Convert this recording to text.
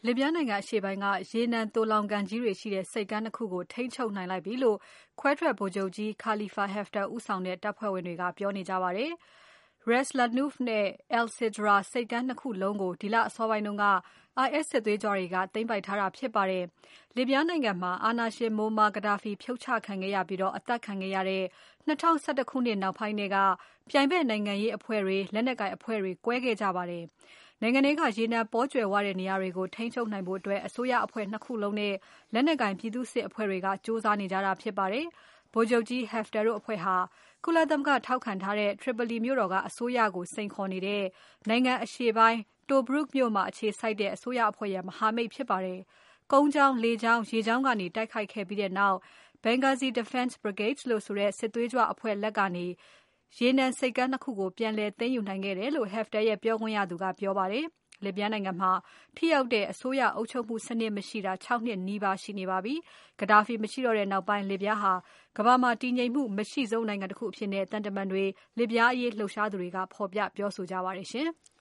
လစ်ဗျားနိုင်ငံအရှေ့ပိုင်းကရေနံသိုလှောင်ကန်ကြီးတွေရှိတဲ့ဆိပ်ကမ်း 2 ခုကိုထိန်းချုပ်နိုင်လိုက်ပြီလို့ခွဲထွက်ဗိုလ်ချုပ်ကြီး Khalifa Haftar ဦးဆောင်တဲ့တပ်ဖွဲ့ဝင်တွေကပြောနေကြပါတယ်။ Ras Lanuf နဲ့ al-Sidra ဆိပ်ကမ်း 2 ခုလုံးကိုဒီလအစောပိုင်းက IS စစ်သွေးကြွတွေက သိမ်းပိုက်ထားတာဖြစ်ပါတယ်။ လစ်ဗျားနိုင်ငံမှာအာဏာရှင် Muammar Gaddafi ဖြုတ်ချခံခဲ့ရပြီးအသတ်ခံခဲ့ရတဲ့ ၂၀၁၁ ခုနှစ်နောက်ပိုင်းထဲက ပြိုင်ဖက်နိုင်ငံရေးအဖွဲ့တွေ၊ လက်နက်ကိုင်အဖွဲ့တွေ ကွဲခဲ့ကြပါတယ်။ နိုင်ငံထဲကရေနံပေါကြွယ်ဝတဲ့နေရာတွေကို ထိန်းချုပ်နိုင်ဖို့အစိုးရအဖွဲ့ ၂ ခုလုံးနဲ့ လက်နက်ကိုင်ပြည်သူ့စစ်အဖွဲ့တွေက ကြိုးစားနေကြတာဖြစ်ပါတယ်။ ဗိုလ်ချုပ်ကြီး Haftar တို့အဖွဲ့ဟာ ကုလသမဂ္ဂထောက်ခံထားတဲ့ Tripoli မြို့တော်ကအစိုးရကိုစိန်ခေါ်နေတဲ့ နိုင်ငံအရှေ့ပိုင်း Tobruk မြို့မှာအခြေစိုက်တဲ့အစိုးရအဖွဲ့ရဲ့မဟာမိတ်ဖြစ်ပါတယ်။ ကုန်းကြောင်း၊ လေကြောင်း၊ ရေကြောင်းကနေတိုက်ခိုက်ခဲ့ပြီးနောက် Benghazi Defense Brigade လို့ဆိုတဲ့ စစ်သွေးကြွအဖွဲ့လက်ကနေ ရေနံဆိပ်ကမ်း ၂ ခုကိုပြန်လည်သိမ်းယူနိုင်ခဲ့တယ်လို့ Haftar ရဲ့ပြောခွင့်ရသူကပြောပါတယ်။ လစ်ဗျားနိုင်ငံမှာထိရောက်တဲ့အစိုးရအုပ်ချုပ်မှုစနစ်မရှိတာ 6 နှစ်နီးပါးရှိနေပါပြီ။ Gaddafi မရှိတော့တဲ့နောက်ပိုင်း လစ်ဗျားဟာ ကမ္ဘာမှာတည်ငြိမ်မှုအမရှိဆုံးနိုင်ငံတခုအဖြစ်သံတမန်တွေ၊ လစ်ဗျားအရေးလှုပ်ရှားသူတွေက ဖော်ပြပြောဆိုကြပါတယ်ရှင်။